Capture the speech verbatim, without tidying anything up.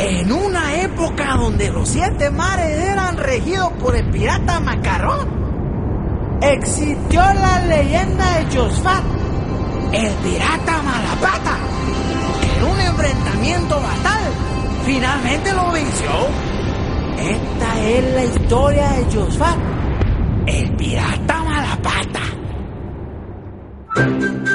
En una época donde los siete mares eran regidos por el pirata Macarrón, existió la leyenda de Josfat, el pirata Malapata, que en un enfrentamiento fatal finalmente lo venció. Esta es la historia de Josfat, el pirata Malapata.